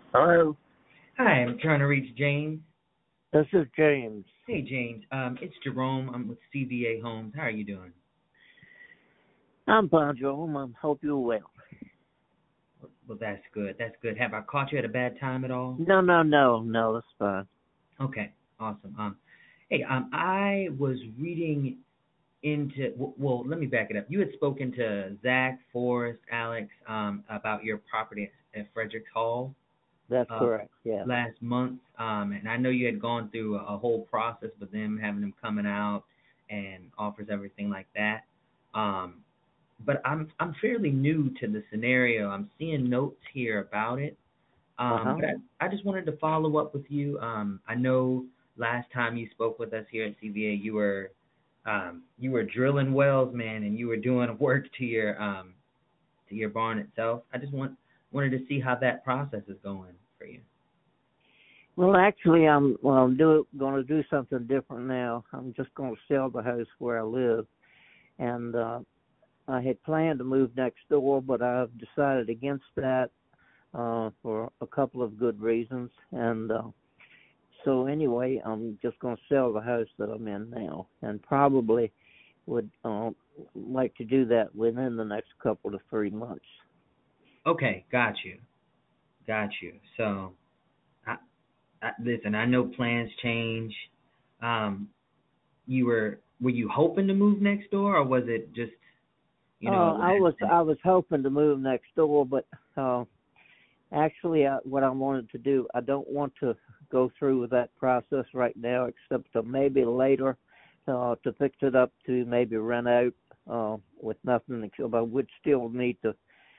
Hello, Hi, I'm trying to reach James. this is James. Hey, James. It's Jerome. I'm with CVA Homes. How are you doing? I'm fine, Joel. I hope you're well. Well, that's good. That's good. Have I caught you at a bad time at all? No, that's fine. Okay, awesome. Hey, I was reading into. Well, let me back it up. You had spoken to Zach, Forrest, Alex, about your property at Fredericks Hall, That's uh, correct, yeah. last month. And I know you had gone through a whole process with them, having them coming out and offers, everything like that. Um, but I'm fairly new to the scenario. I'm seeing notes here about it. Uh-huh. But I just wanted to follow up with you. I know last time you spoke with us here at CVA, you were drilling wells, man, and you were doing work to your barn itself. I just wanted to see how that process is going for you. Well, actually, I'm going to do something different now. I'm just going to sell the house where I live. And I had planned to move next door, but I've decided against that for a couple of good reasons. And so anyway, I'm just going to sell the house that I'm in now and probably would like to do that within the next couple to 3 months. Okay, got you. So, I, listen, I know plans change. Um, were you hoping to move next door, or was it just a I last was minute? I was hoping to move next door, but actually, what I wanted to do, I don't want to go through with that process right now, except to maybe later to fix it up to maybe rent out with nothing. But I would still need to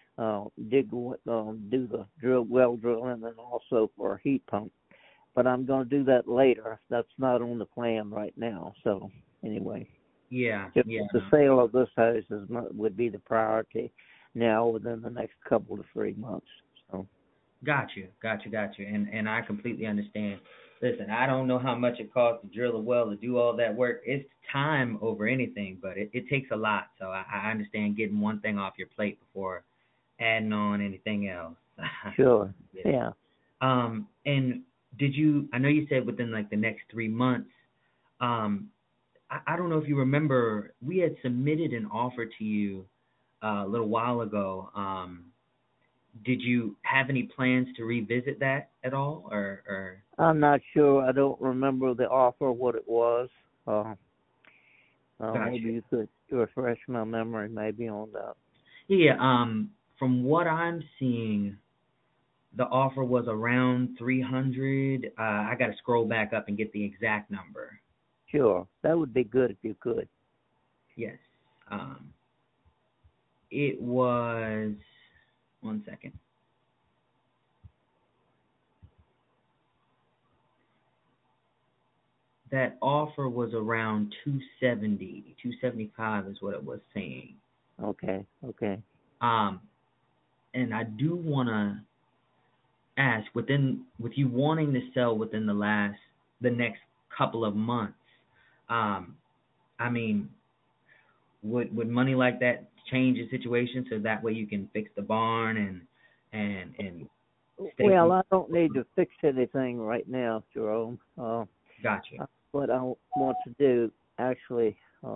do the well drilling, and also for a heat pump. But I'm going to do that later. That's not on the plan right now. So anyway. Yeah, Just yeah. the sale of this house would be the priority now within the next couple to 3 months. So Got you. And I completely understand. Listen, I don't know how much it costs to drill a well to do all that work. It's time over anything, but it takes a lot. So I understand getting one thing off your plate before adding on anything else. sure, Get it. yeah. And did you? I know you said within like the next 3 months. I don't know if you remember, we had submitted an offer to you a little while ago. Did you have any plans to revisit that at all, or? I'm not sure. I don't remember the offer what it was. Uh, maybe Gotcha. you could refresh my memory maybe on that. Yeah. From what I'm seeing, the offer was around 300. I got to scroll back up and get the exact number. Sure, that would be good if you could. Yes. It was. One second. That offer was around 270, 275 is what it was saying. Okay. Um, and I do want to ask, with you wanting to sell within the next couple of months, um, I mean, would money like that change the situation so that way you can fix the barn and stay? Well, I don't need to fix anything right now, Jerome. Gotcha. What I want to do actually.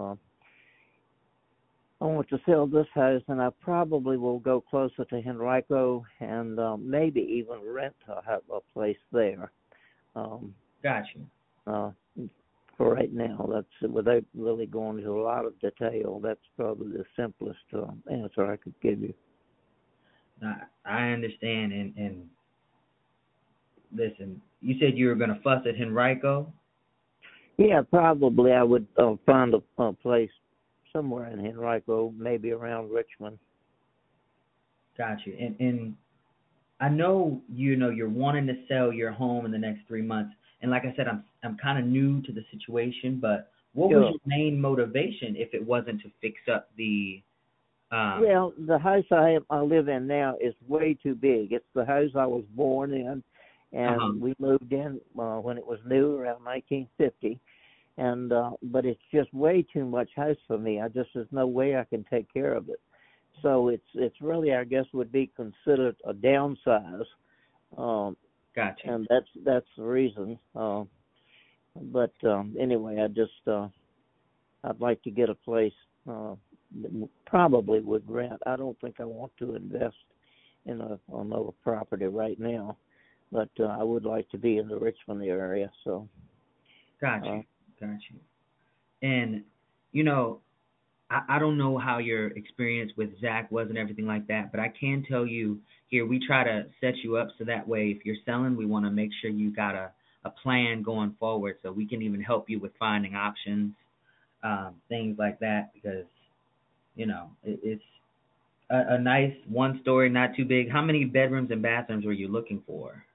I want to sell this house, and I probably will go closer to Henrico and maybe even rent a place there. Um, Gotcha. uh, for right now, that's without really going into a lot of detail. That's probably the simplest answer I could give you. I understand. And listen, you said you were going to fuss at Henrico. Yeah, probably I would find a place somewhere in Henrico, maybe around Richmond. Gotcha. And I know you're wanting to sell your home in the next 3 months, and like I said, I'm kind of new to the situation, but what was Sure. your main motivation if it wasn't to fix up the Well, the house I live in now is way too big. It's the house I was born in, uh-huh. and we moved in when it was new around 1950. And but it's just way too much house for me. There's no way I can take care of it. So it's really, I guess, would be considered a downsize. Gotcha. and that's the reason. But anyway, I'd like to get a place that probably would rent. I don't think I want to invest in another property right now, but I would like to be in the Richmond area. So, Gotcha. Gotcha. And you know, I don't know how your experience with Zach was and everything like that, but I can tell you here, we try to set you up so that way if you're selling, we want to make sure you got a plan going forward so we can even help you with finding options, things like that, because, you know, it's a nice one story, not too big. How many bedrooms and bathrooms were you looking for?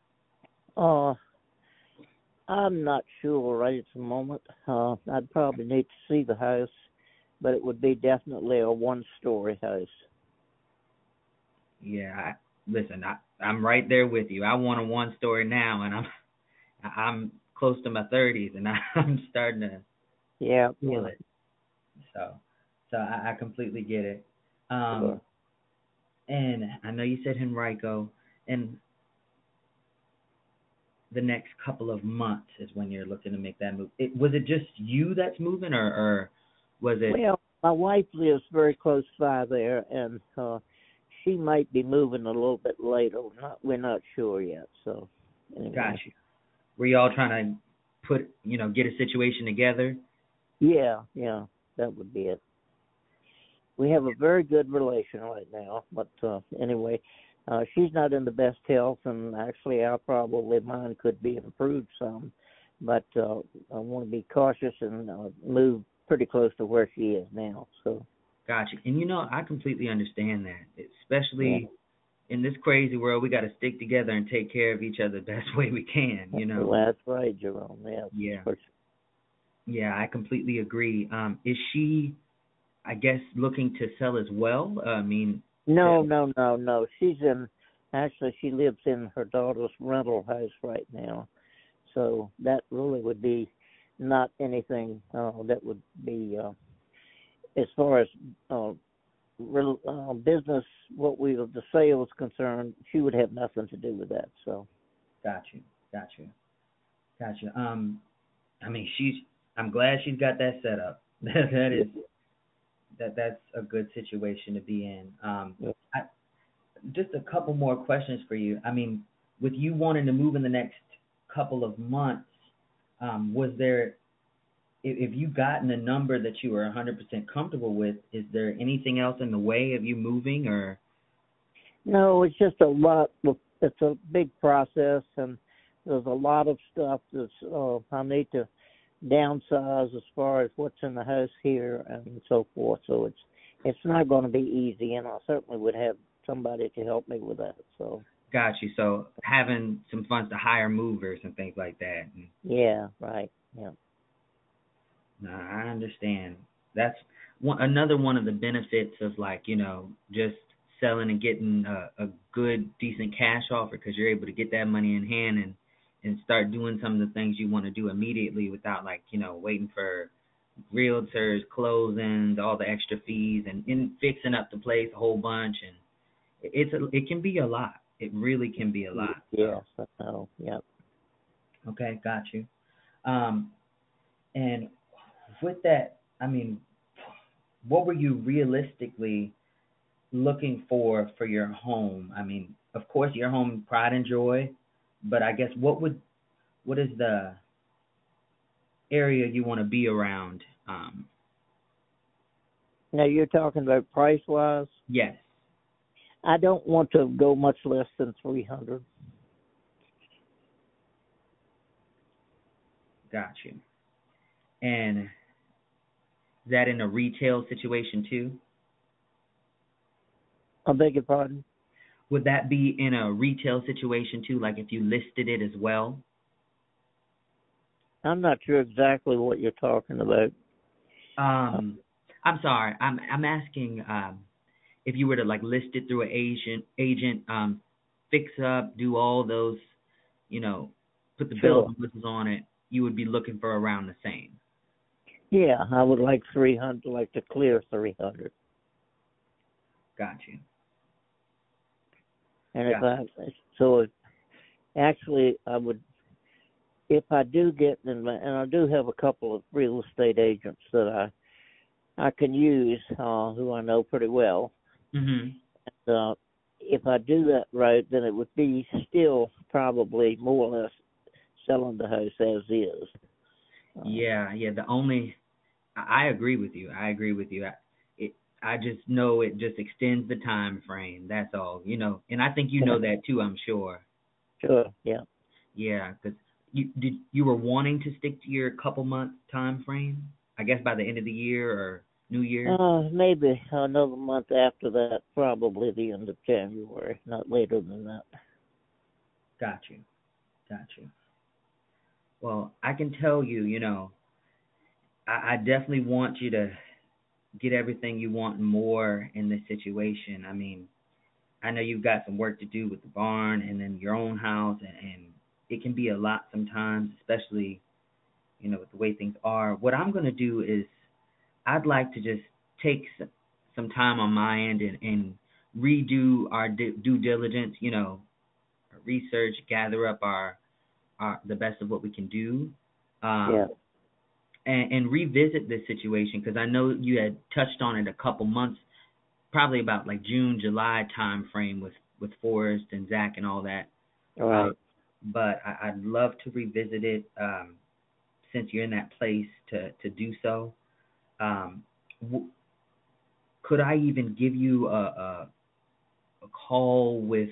I'm not sure right at the moment. I'd probably need to see the house, but it would be definitely a one-story house. Yeah, listen, I'm right there with you. I want a one story now, and I'm close to my 30s, and I'm starting to feel it. So I completely get it. Sure. And I know you said Henrico, and the next couple of months is when you're looking to make that move. Was it just you that's moving, or was it? Well, my wife lives very close by there, and she might be moving a little bit later. We're not sure yet. So, anyway. Gotcha. Were y'all trying to get a situation together? Yeah, that would be it. We have a very good relation right now, but anyway, she's not in the best health, and actually, mine could be improved some. But I want to be cautious and move pretty close to where she is now. So. Gotcha. And I completely understand that, especially in this crazy world. We got to stick together and take care of each other the best way we can. Well, that's right, Jerome. Yeah. Yeah, I completely agree. Is she, I guess, looking to sell as well? I mean. No. She lives in her daughter's rental house right now. So that really would be not anything that would be, as far as business, the sale is concerned, she would have nothing to do with that. So. Gotcha. I mean, I'm glad she's got that set up. That's a good situation to be in. Just a couple more questions for you. I mean, with you wanting to move in the next couple of months, was there, if you gotten a number that you were 100% comfortable with, is there anything else in the way of you moving, or? No, it's just a lot. It's a big process, and there's a lot of stuff that's I need to downsize as far as what's in the house here and so forth. So it's not going to be easy, and I certainly would have somebody to help me with that. So. Got you. So having some funds to hire movers and things like that. Yeah. Right. Yeah. No, I understand. That's another one of the benefits of just selling and getting a good, decent cash offer, because you're able to get that money in hand and start doing some of the things you want to do immediately without waiting for realtors, closings, all the extra fees, and in fixing up the place a whole bunch. And it can be a lot. It really can be a lot. Yes, I know. Yep. Okay, got you. And with that, I mean, what were you realistically looking for your home? I mean, of course, your home, pride and joy, but I guess what is the area you want to be around? Now you're talking about price-wise? Yes. I don't want to go much less than 300. Got you. And is that in a retail situation too? I beg your pardon? Would that be in a retail situation too, like if you listed it as well? I'm not sure exactly what you're talking about. I'm sorry. I'm asking if you were to list it through an agent, fix up, do all those, put the bells and whistles on it, you would be looking for around the same. Yeah, I would like 300, like to clear 300. Got you. And actually, I would, if I do get, and I do have a couple of real estate agents that I can use, who I know pretty well. Mhm. And, if I do that right, then it would be still probably more or less selling the house as is. Yeah, yeah. I agree with you. I agree with you. I just know it just extends the time frame. That's all, and I think you know that too. I'm sure. Sure. Yeah. Yeah, because you were wanting to stick to your couple month time frame. I guess by the end of the year or New Year. Maybe another month after that, probably the end of January, not later than that. Got you. Got you. Well, I can tell you, I definitely want you to get everything you want and more in this situation. I mean, I know you've got some work to do with the barn and then your own house, and it can be a lot sometimes, especially, with the way things are. What I'm going to do is I'd like to just take some time on my end and redo our due diligence, our research, gather up our the best of what we can do. Yeah. And revisit this situation, because I know you had touched on it a couple months, probably about like June, July time frame with Forrest and Zach and all that. All right. But I'd love to revisit it, since you're in that place to do so. Could I even give you a call with?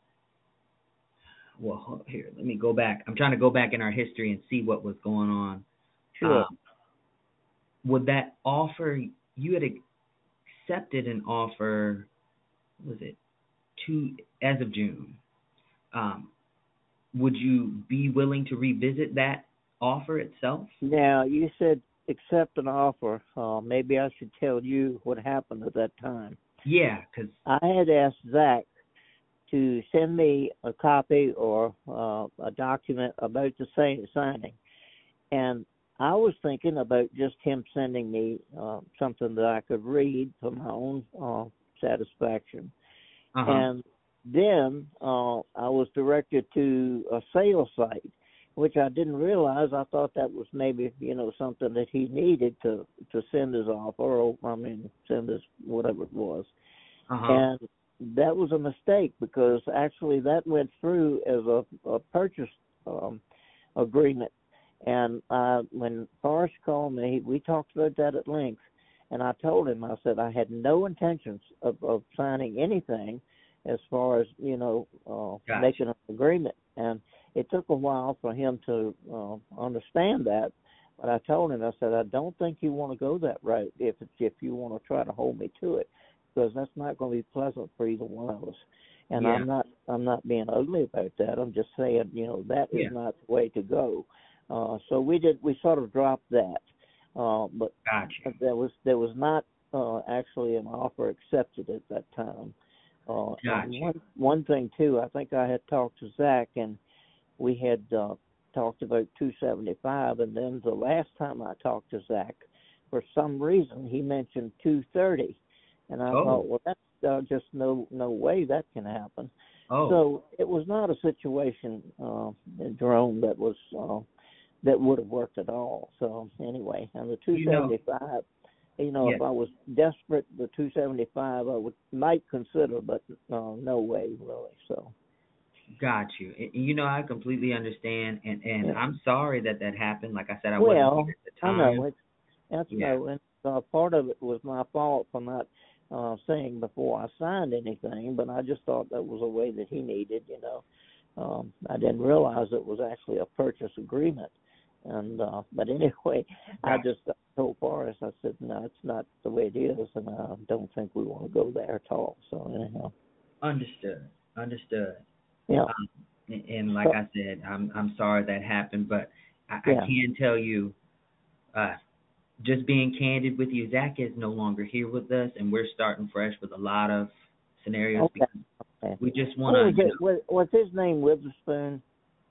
Well, here, let me go back. I'm trying to go back in our history and see what was going on. Sure. Would that offer, you had accepted an offer, what was it, as of June? Would you be willing to revisit that offer itself? Now, you said accept an offer. Maybe I should tell you what happened at that time. Yeah, because I had asked Zach to send me a copy or a document about the signing. And I was thinking about just him sending me something that I could read for my own satisfaction. And then I was directed to a sales site, which I didn't realize. I thought that was maybe, something that he needed to send his offer, or send his whatever it was. And that was a mistake, because actually that went through as a purchase agreement. And when Forrest called me, we talked about that at length. And I told him, I said I had no intentions of signing anything as far as, Gotcha. making an agreement. And it took a while for him to understand that. But I told him, I said, I don't think you want to go that route if you want to try to hold me to it, because that's not going to be pleasant for either one of us. And Yeah. I'm not being ugly about that. I'm just saying, that is not the way to go. So we sort of dropped that. But Gotcha. there was not actually an offer accepted at that time. Gotcha. One thing too, I think I had talked to Zach, and we had talked about 275, and then the last time I talked to Zach, for some reason he mentioned 230, and I thought, well, that's just no way that can happen. So it was not a situation, Jerome, that was that would have worked at all. So anyway, and the 275. If I was desperate, the 275 I might consider, but no way really. So. Got you. I completely understand, and I'm sorry that happened. Like I said, I well, wasn't here at the time. I know that's and part of it was my fault for not saying before I signed anything, but I just thought that was a way that he needed. I didn't realize it was actually a purchase agreement. And but anyway, I just told Forrest, I said, no, it's not the way it is, and I don't think we want to go there at all. So anyhow. Understood. Yeah. And like I said, I'm sorry that happened, but I can tell you, just being candid with you, Zach is no longer here with us, and we're starting fresh with a lot of scenarios. Okay. We just want to. Was his name Witherspoon?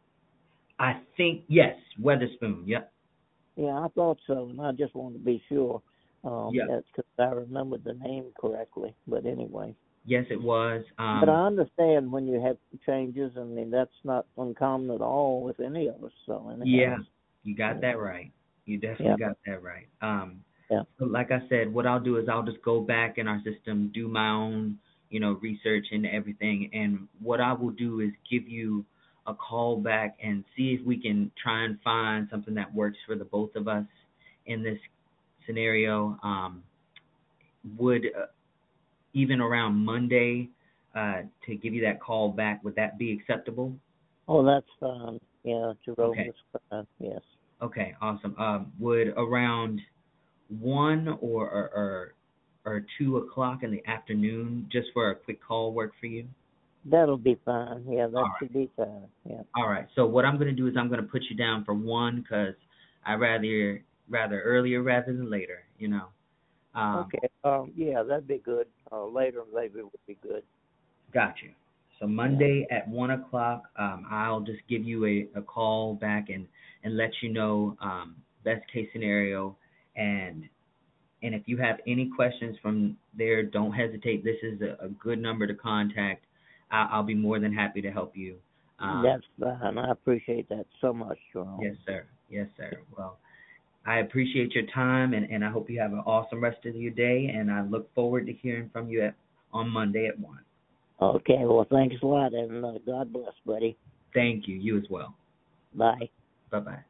I think, yes, Weatherspoon, yep. Yeah, I thought so, and I just wanted to be sure. Yeah. Because I remembered the name correctly. But anyway. Yes, it was. But I understand when you have changes. I mean, that's not uncommon at all with any of us. So Yeah, anyhow, you got that right. You definitely yeah, got that right. yeah. So like I said, what I'll do is I'll just go back in our system, do my own, research and everything. And what I will do is give you a call back and see if we can try and find something that works for the both of us in this scenario. Would even around Monday to give you that call back, would that be acceptable? Oh, that's fine. Yeah, Jerome Okay. is fine. Yes. Okay, awesome. Would around 1 or 2 o'clock in the afternoon, just for a quick call, work for you? That'll be fine. Yeah, All that right. should be fine. Yeah. All right. So what I'm going to do is I'm going to put you down for 1 because I rather earlier rather than later. Um, Okay. Yeah, that'd be good. Later maybe would be good. got you. So Yeah. Monday at 1 o'clock, I'll just give you a call back and let you know best case scenario. And if you have any questions from there, don't hesitate. This is a good number to contact. I'll be more than happy to help you. That's fine. I appreciate that so much, Jerome. Yes, sir. Yes, sir. Well, I appreciate your time, and I hope you have an awesome rest of your day, and I look forward to hearing from you on Monday at 1. Okay. Well, thanks a lot, and God bless, buddy. Thank you. You as well. Bye. Bye-bye.